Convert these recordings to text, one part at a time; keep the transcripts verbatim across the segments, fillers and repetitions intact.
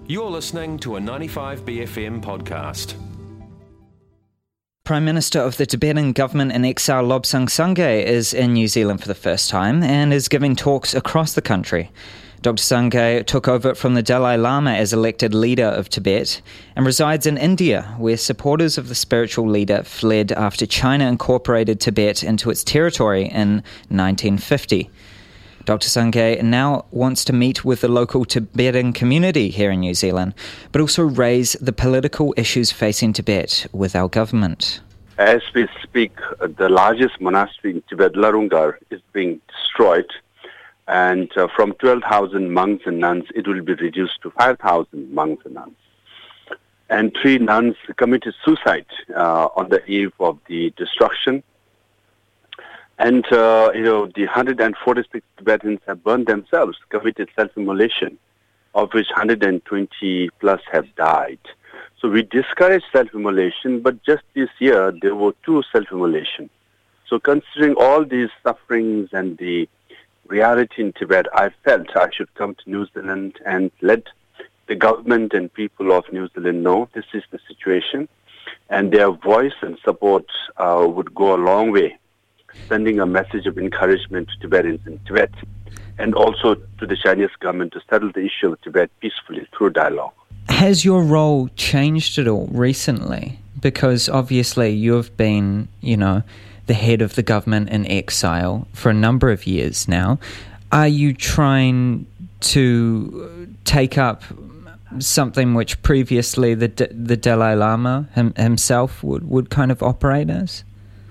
You're listening to a ninety-five B F M podcast. Prime Minister of the Tibetan government in exile Lobsang Sangay is in New Zealand for the first time and is giving talks across the country. Doctor Sangay took over from the Dalai Lama as elected leader of Tibet and resides in India, where supporters of the spiritual leader fled after China incorporated Tibet into its territory in nineteen fifty. Doctor Sangay now wants to meet with the local Tibetan community here in New Zealand, but also raise the political issues facing Tibet with our government. As we speak, the largest monastery in Tibet, Larungar, is being destroyed, and uh, from twelve thousand monks and nuns, it will be reduced to five thousand monks and nuns. And three nuns committed suicide uh, on the eve of the destruction. And, uh, you know, the one hundred forty-six Tibetans have burned themselves, committed self-immolation, of which one hundred twenty plus have died. So we discourage self-immolation, but just this year there were two self-immolations. So considering all these sufferings and the reality in Tibet, I felt I should come to New Zealand and let the government and people of New Zealand know this is the situation, and their voice and support uh, would go a long way, sending a message of encouragement to Tibetans in Tibet, and also to the Chinese government to settle the issue of Tibet peacefully through dialogue. Has your role changed at all recently? Because obviously you've been, you know, the head of the government in exile for a number of years now. Are you trying to take up something which previously the the Dalai Lama him, himself would, would kind of operate as?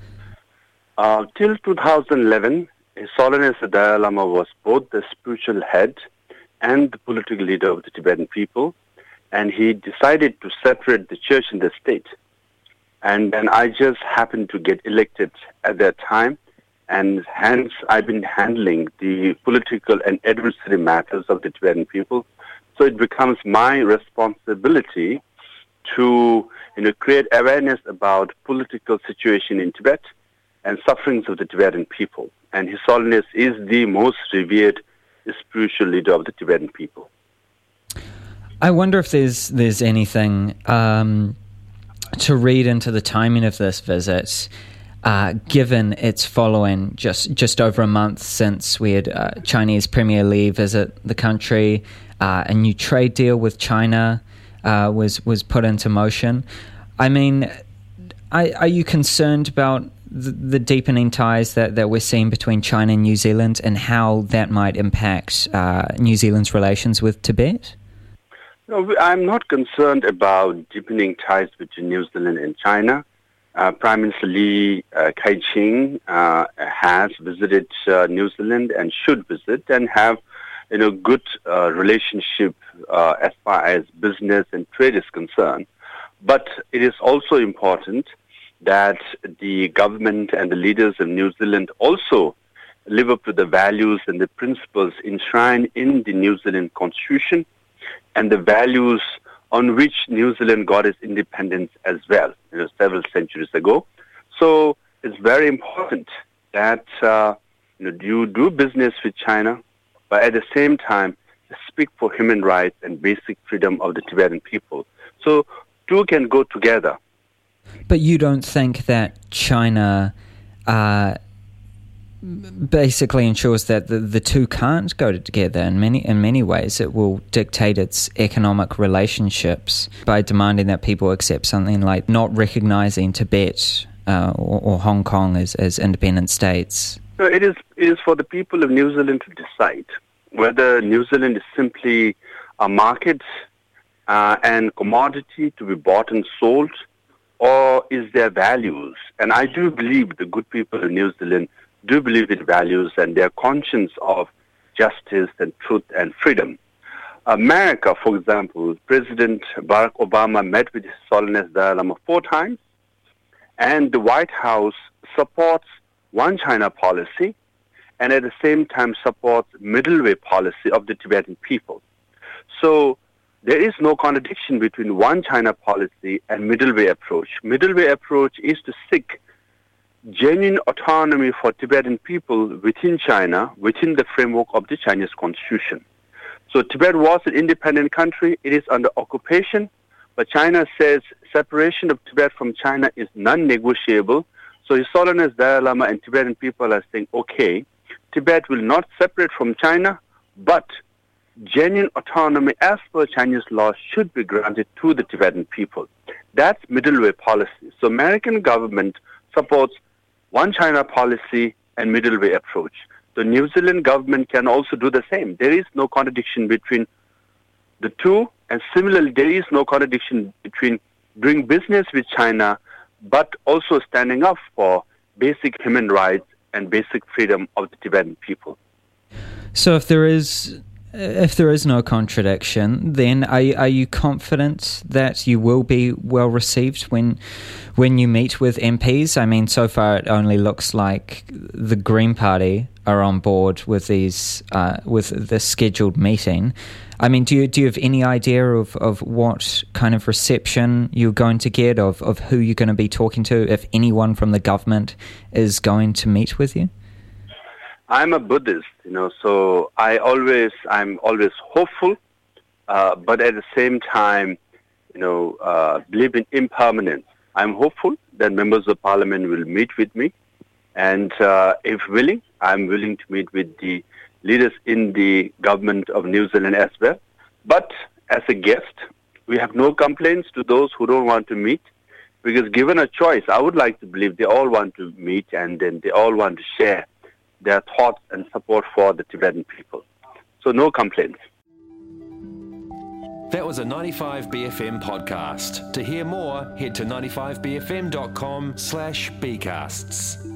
Uh, till two thousand eleven, His Holiness the Dalai Lama was both the spiritual head and the political leader of the Tibetan people, and he decided to separate the church and the state. And then I just happened to get elected at that time, and hence I've been handling the political and administrative matters of the Tibetan people. So it becomes my responsibility to, you know, create awareness about political situation in Tibet and sufferings of the Tibetan people. And His Holiness is the most revered spiritual leader of the Tibetan people. I wonder if there's there's anything um, to read into the timing of this visit, uh, given it's following just, just over a month since we had uh, Chinese Premier Li visit the country, uh, a new trade deal with China uh, was, was put into motion. I mean, are, are you concerned about the, the deepening ties that, that we're seeing between China and New Zealand and how that might impact uh, New Zealand's relations with Tibet? No, I'm not concerned about deepening ties between New Zealand and China. Uh, Prime Minister Li uh, Kai-ching uh, has visited uh, New Zealand and should visit and have, you know, good uh, relationship uh, as far as business and trade is concerned. But it is also important that the government and the leaders of New Zealand also live up to the values and the principles enshrined in the New Zealand Constitution and the values on which New Zealand got its independence as well, you know, several centuries ago. So it's very important that uh, you know, you do business with China, but at the same time speak for human rights and basic freedom of the Tibetan people. So two can go together. But you don't think that China uh, basically ensures that the, the two can't go together in many in many ways? It will dictate its economic relationships by demanding that people accept something like not recognizing Tibet uh, or, or Hong Kong as, as independent states. No, it is it is for the people of New Zealand to decide whether New Zealand is simply a market uh, and commodity to be bought and sold, or is there values? And I do believe the good people of New Zealand do believe in values and their conscience of justice and truth and freedom. America, for example, President Barack Obama met with His Holiness Dalai Lama four times, and the White House supports one China policy and at the same time supports middle way policy of the Tibetan people. So there is no contradiction between one China policy and middle way approach. Middle way approach is to seek genuine autonomy for Tibetan people within China, within the framework of the Chinese Constitution. So Tibet was an independent country. It is under occupation. But China says separation of Tibet from China is non-negotiable. So His Holiness Dalai Lama and Tibetan people are saying, okay, Tibet will not separate from China, but genuine autonomy as per Chinese law should be granted to the Tibetan people. That's middle way policy. So American government supports one China policy and middle way approach. The New Zealand government can also do the same. There is no contradiction between the two, and similarly, there is no contradiction between doing business with China, but also standing up for basic human rights and basic freedom of the Tibetan people. So if there is if there is no contradiction, then are, are you confident that you will be well received when when you meet with M Ps? I mean, so far it only looks like the Green Party are on board with these uh, with this scheduled meeting. I mean, do you do you have any idea of, of what kind of reception you're going to get, of, of who you're going to be talking to, if anyone from the government is going to meet with you? I'm a Buddhist, you know, so I always, I'm always hopeful, uh, but at the same time, you know, uh, believe in impermanence. I'm hopeful that members of parliament will meet with me, and uh, if willing, I'm willing to meet with the leaders in the government of New Zealand as well. But as a guest, we have no complaints to those who don't want to meet, because given a choice, I would like to believe they all want to meet, and then they all want to share their thoughts and support for the Tibetan people. So no complaints. That was a ninety-five B F M podcast. To hear more, head to ninety-five b f m dot com slash bcasts.